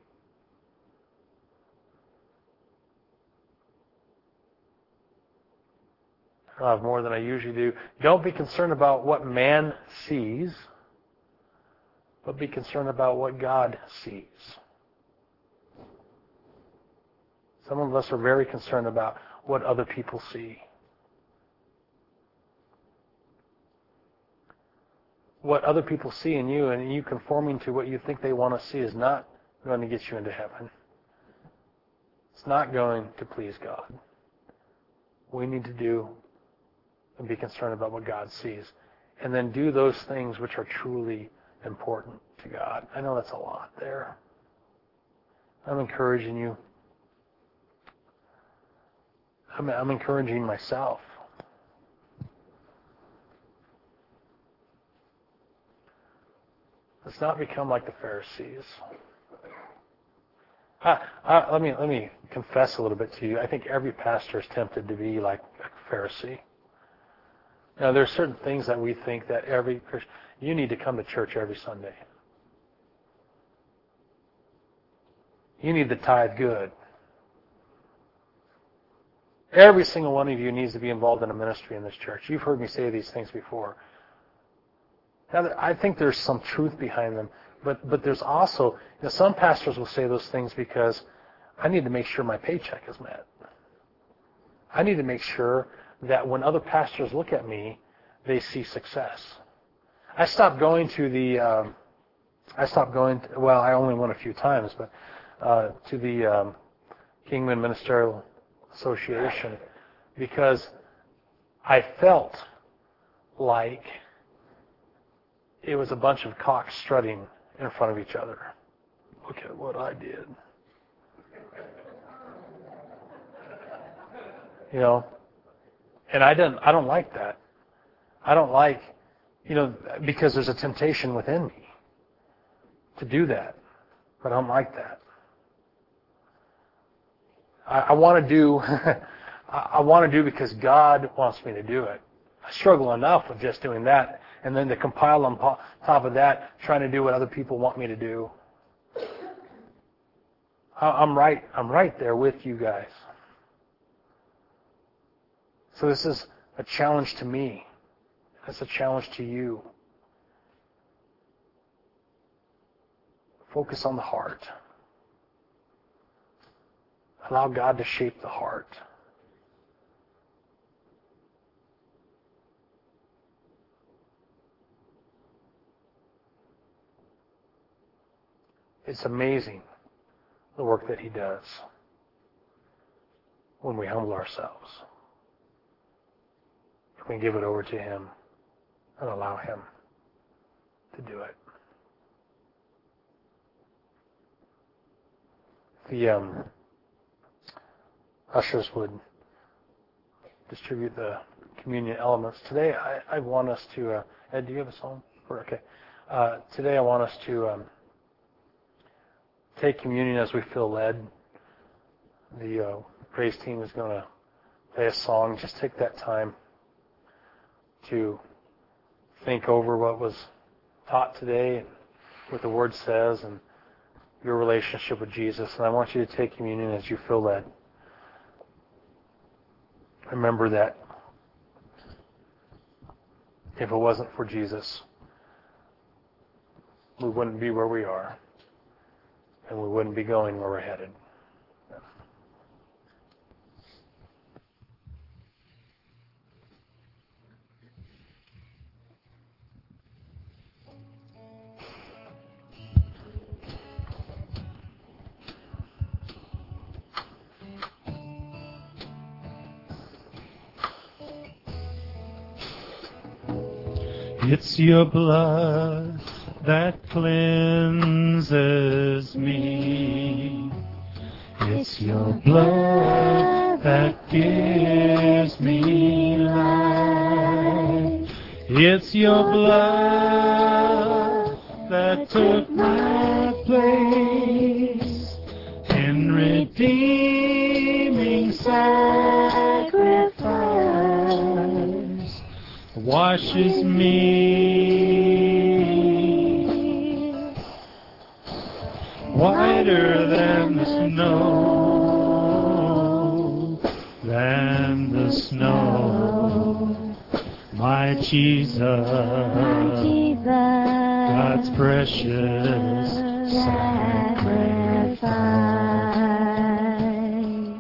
I'll have more than I usually do. Don't be concerned about what man sees, but be concerned about what God sees. Some of us are very concerned about what other people see. What other people see in you, and you conforming to what you think they want to see, is not going to get you into heaven. It's not going to please God. We need to do and be concerned about what God sees. And then do those things which are truly important to God. I know that's a lot there. I'm encouraging you. I'm encouraging myself. Let's not become like the Pharisees. Let me confess a little bit to you. I think every pastor is tempted to be like a Pharisee. Now, there are certain things that we think that every Christian, you need to come to church every Sunday. You need to tithe good. Every single one of you needs to be involved in a ministry in this church. You've heard me say these things before. Now, I think there's some truth behind them, but there's also, some pastors will say those things because I need to make sure my paycheck is met. I need to make sure that when other pastors look at me, they see success. I only went a few times, but to the Kingman Ministerial Association because I felt like it was a bunch of cocks strutting in front of each other. Look at what I did. And I don't like that. I don't like, because there's a temptation within me to do that. But I don't like that. I want to do I want to do because God wants me to do it. I struggle enough with just doing that, and then to compile on top of that, trying to do what other people want me to do. I'm right there with you guys. So this is a challenge to me. It's a challenge to you. Focus on the heart. Allow God to shape the heart. It's amazing the work that He does when we humble ourselves. If we give it over to Him and allow Him to do it. The ushers would distribute the communion elements. Today, I want us to... Ed, do you have a song? Okay. Today, I want us to take communion as we feel led. The praise team is going to play a song. Just take that time to think over what was taught today and what the Word says and your relationship with Jesus. And I want you to take communion as you feel led. Remember that if it wasn't for Jesus, we wouldn't be where we are, and we wouldn't be going where we're headed. It's your blood that cleanses me. It's your blood that gives me life. It's your blood that took my place in redeeming sacrifice. Washes me whiter than the snow, my Jesus, God's precious sacrifice.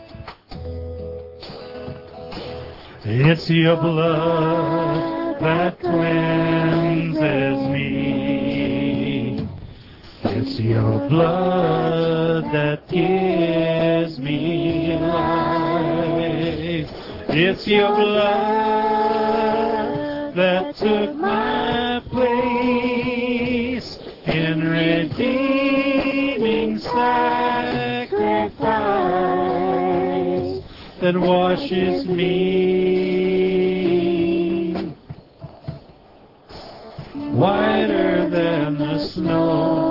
It's your blood that cleanses me. It's your blood that gives me life. It's your blood that took my place in redeeming sacrifice that washes me whiter than the snow.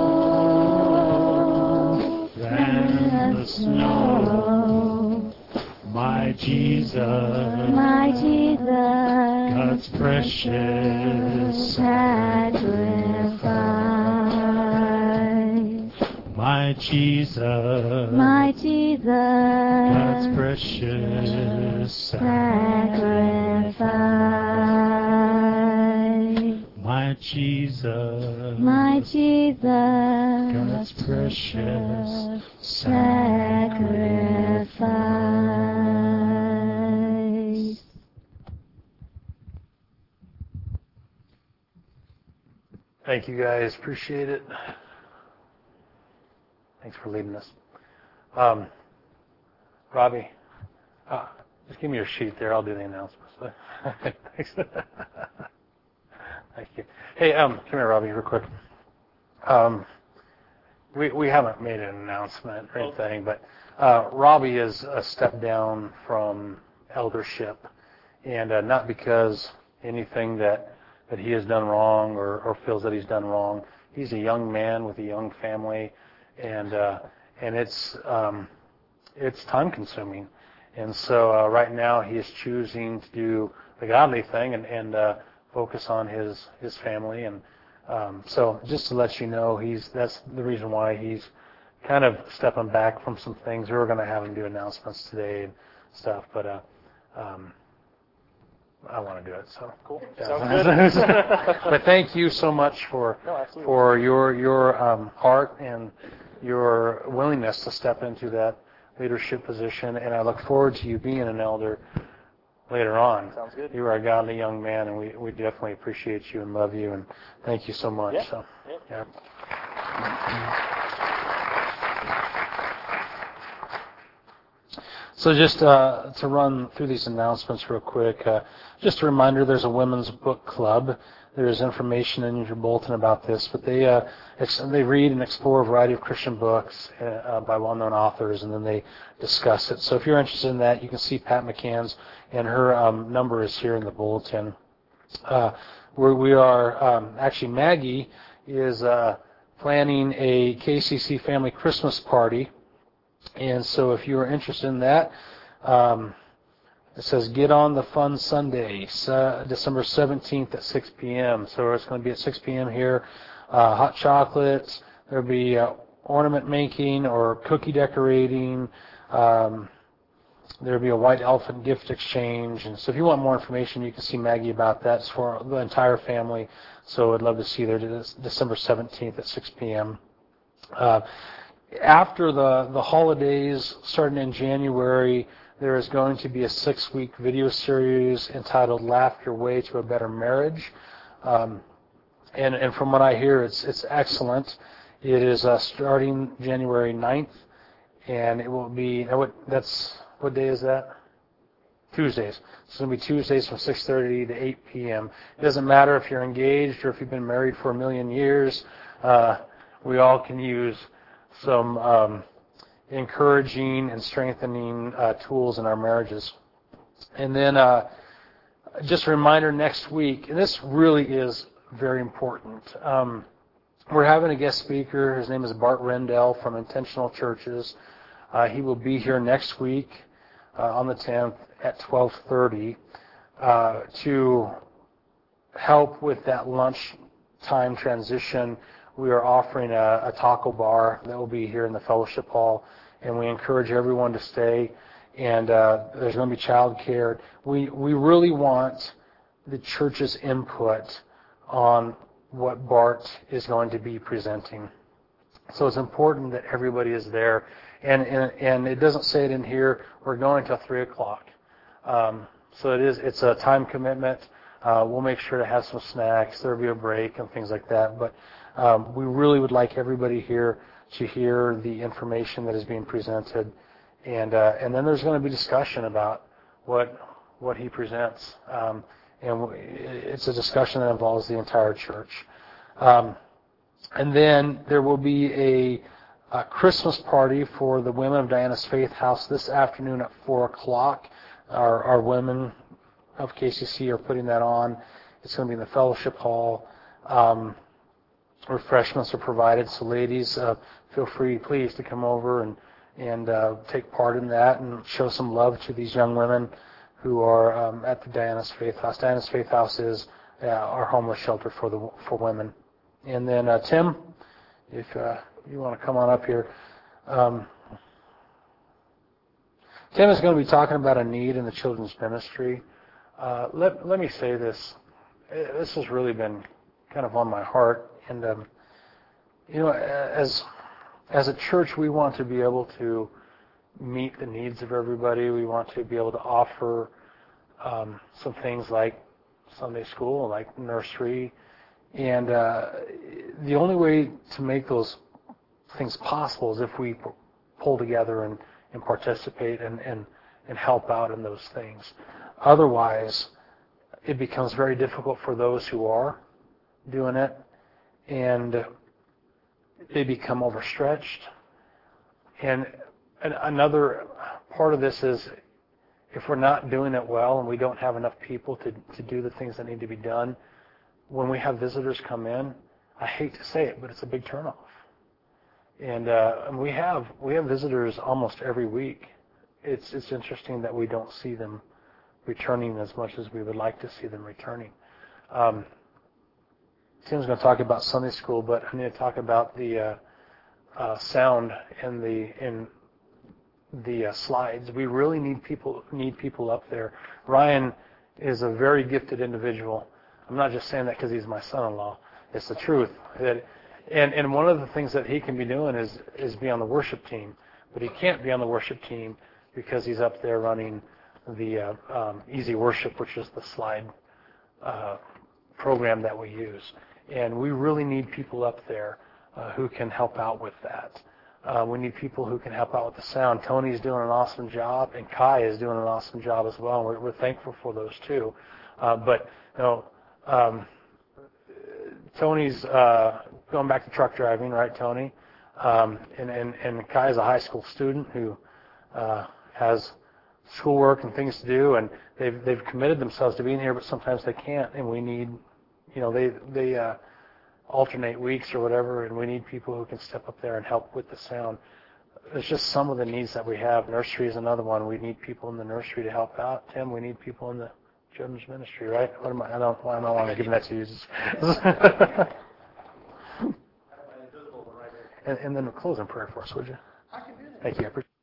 My Jesus, God's precious sacrifice. My Jesus, God's precious sacrifice. My Jesus, God's precious sacrifice. Thank you guys. Appreciate it. Thanks for leading us. Robbie, just give me your sheet there. I'll do the announcements. Thanks. Thank you. Hey, come here, Robbie, real quick. We haven't made an announcement or anything, but Robbie is a step down from eldership, and not because anything that he has done wrong or feels that he's done wrong. He's a young man with a young family, and it's time consuming, and so right now he is choosing to do the godly thing and focus on his family, and so just to let you know, that's the reason why he's kind of stepping back from some things. We were going to have him do announcements today and stuff, but I want to do it. So cool. Yeah. Sounds good. But thank you so much for your heart and your willingness to step into that leadership position, and I look forward to you being an elder later on. Sounds good. You are a godly young man, and we definitely appreciate you and love you, and thank you so much. Yeah. So, yeah. So just to run through these announcements real quick, just a reminder, there's a women's book club. There's information in your bulletin about this, but they read and explore a variety of Christian books by well-known authors, and then they discuss it. So if you're interested in that, you can see Pat McCann's, and her number is here in the bulletin. We are actually, Maggie is planning a KCC family Christmas party, and so if you are interested in that, it says get on the fun Sunday, December 17th at 6 p.m. So it's going to be at 6 p.m. here. Hot chocolates. There'll be ornament making or cookie decorating. There'll be a white elephant gift exchange. And so if you want more information, you can see Maggie about that. It's for the entire family. So I'd love to see you there December 17th at 6 p.m. After the holidays, starting in January, there is going to be a 6-week video series entitled Laugh Your Way to a Better Marriage. And from what I hear, it's excellent. It is starting January 9th, and it will be, what day is that? Tuesdays. It's going to be Tuesdays from 6:30 to 8 p.m. It doesn't matter if you're engaged or if you've been married for a million years. We all can use some encouraging and strengthening tools in our marriages. And then just a reminder next week, and this really is very important. We're having a guest speaker. His name is Bart Rendell from Intentional Churches. He will be here next week on the 10th at 12:30 to help with that lunchtime transition. We are offering a taco bar that will be here in the fellowship hall, and we encourage everyone to stay. And there's going to be child care. We really want the church's input on what Bart is going to be presenting. So it's important that everybody is there. And it doesn't say it in here, we're going till 3 o'clock. So it's a time commitment. We'll make sure to have some snacks. There'll be a break and things like that. But we really would like everybody here to hear the information that is being presented. And then there's going to be discussion about what he presents. And it's a discussion that involves the entire church. And then there will be a Christmas party for the women of Diana's Faith House this afternoon at 4 o'clock. Our women of KCC are putting that on. It's going to be in the fellowship hall. Refreshments are provided, so ladies, feel free, please, to come over and take part in that and show some love to these young women who are at the Diana's Faith House. Diana's Faith House is our homeless shelter for women. And then Tim, if you want to come on up here. Tim is going to be talking about a need in the children's ministry. Let me say this. This has really been kind of on my heart. And, as a church, we want to be able to meet the needs of everybody. We want to be able to offer some things like Sunday school, like nursery. And the only way to make those things possible is if we pull together and participate and help out in those things. Otherwise, it becomes very difficult for those who are doing it, and they become overstretched. And another part of this is if we're not doing it well and we don't have enough people to do the things that need to be done, when we have visitors come in, I hate to say it, but it's a big turnoff. And we have visitors almost every week. It's interesting that we don't see them returning as much as we would like to see them returning. Tim's going to talk about Sunday school, but I need to talk about the sound and the slides. We really need people up there. Ryan is a very gifted individual. I'm not just saying that because he's my son-in-law. It's the truth. And one of the things that he can be doing is be on the worship team, but he can't be on the worship team because he's up there running the Easy Worship, which is the slide program that we use. And we really need people up there who can help out with that. We need people who can help out with the sound. Tony's doing an awesome job, and Kai is doing an awesome job as well. We're thankful for those too. But Tony's going back to truck driving, right, Tony? And Kai is a high school student who has schoolwork and things to do, and they've committed themselves to being here, but sometimes they can't, and we need, they alternate weeks or whatever, and we need people who can step up there and help with the sound. There's just some of the needs that we have. Nursery is another one. We need people in the nursery to help out. Tim, we need people in the children's ministry, right? I don't want to give that to you. And then close in prayer for us, would you? I can do that. Thank you. I appreciate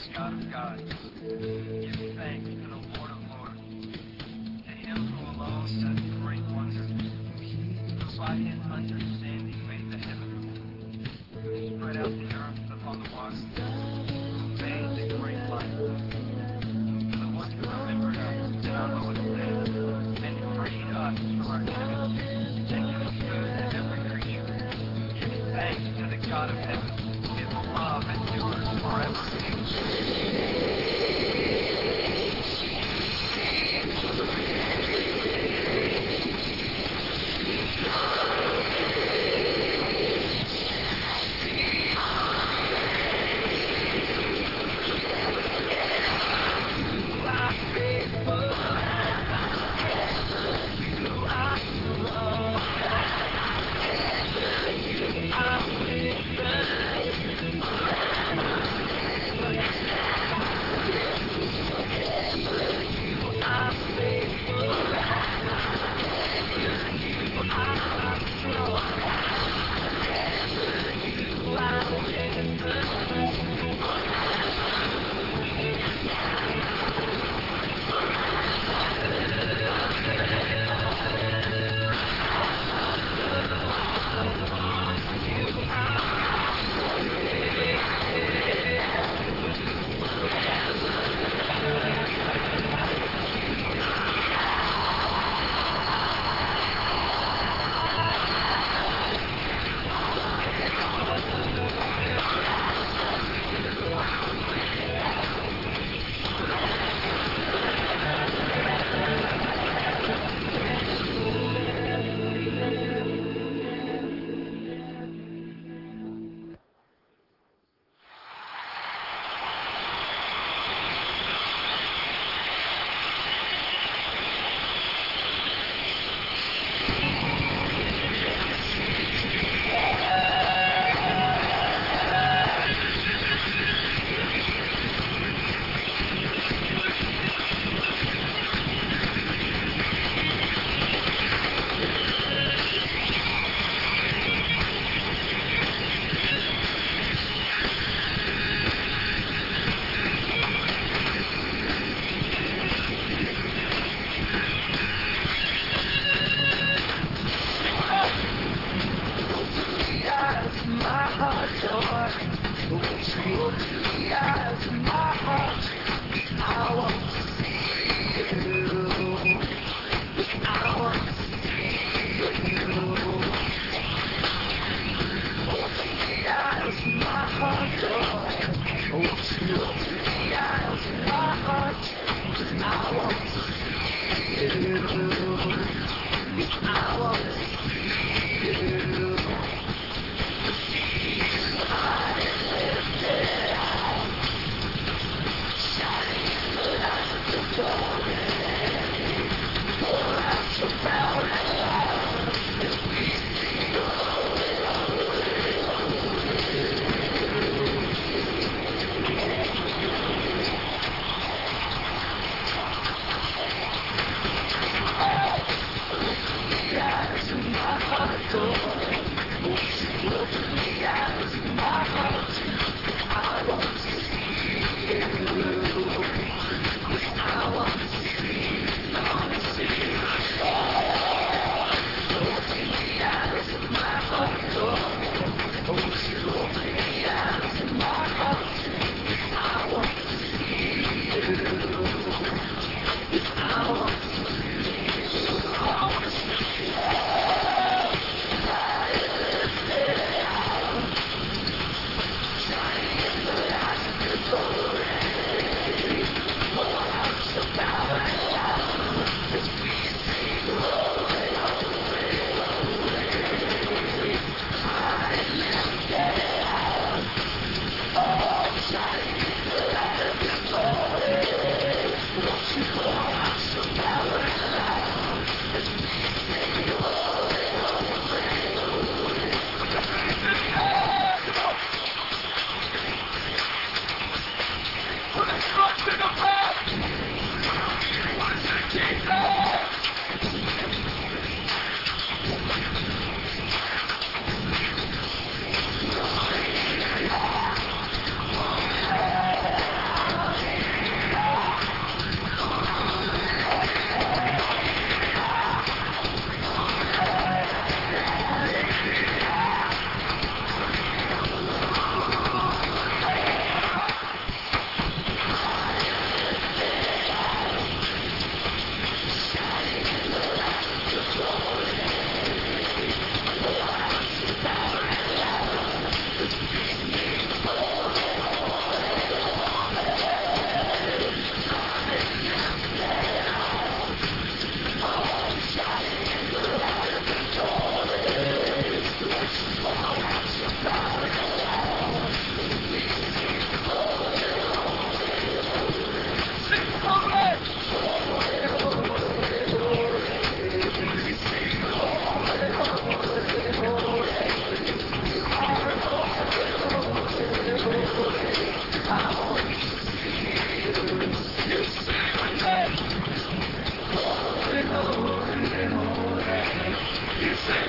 God of gods. Give thanks to the Lord of lords. To him who alone does great wonders. Who by his understanding made the heavens. Who spread out the earth upon the waters. Who made the great light. The one who remembered us in our lowest sins and freed us from our enemies. And gives good to every creature. Give thanks to the God of heaven. His love endures forever.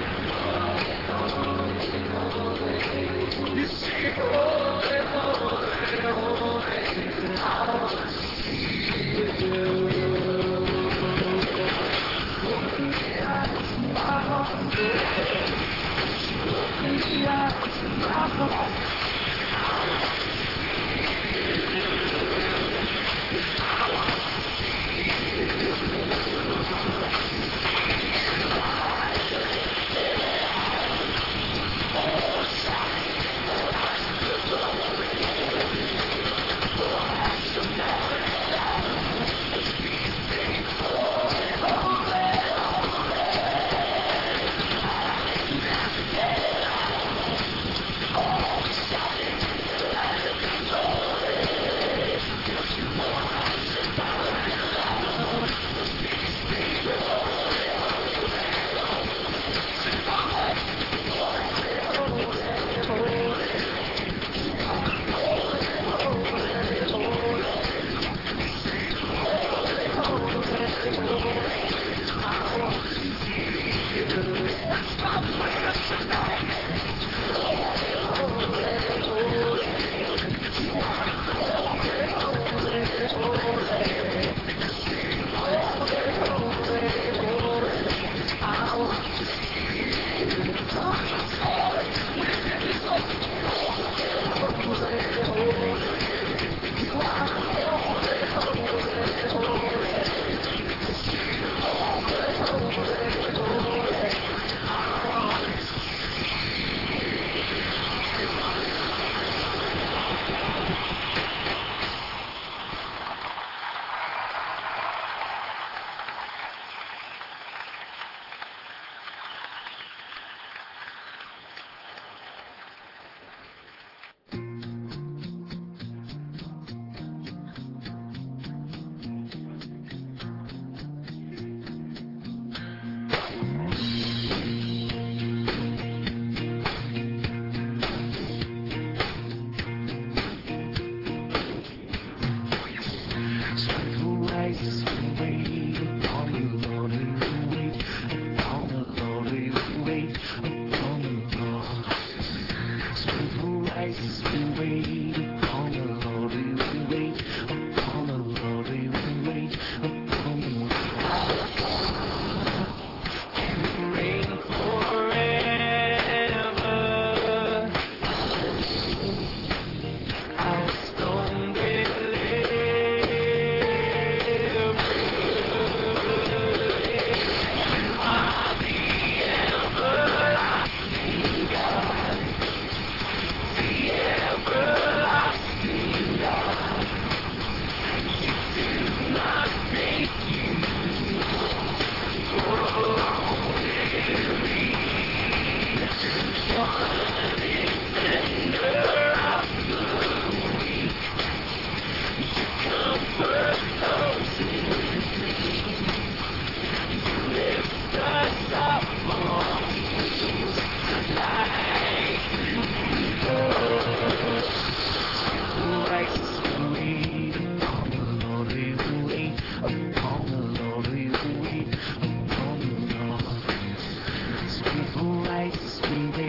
Rice,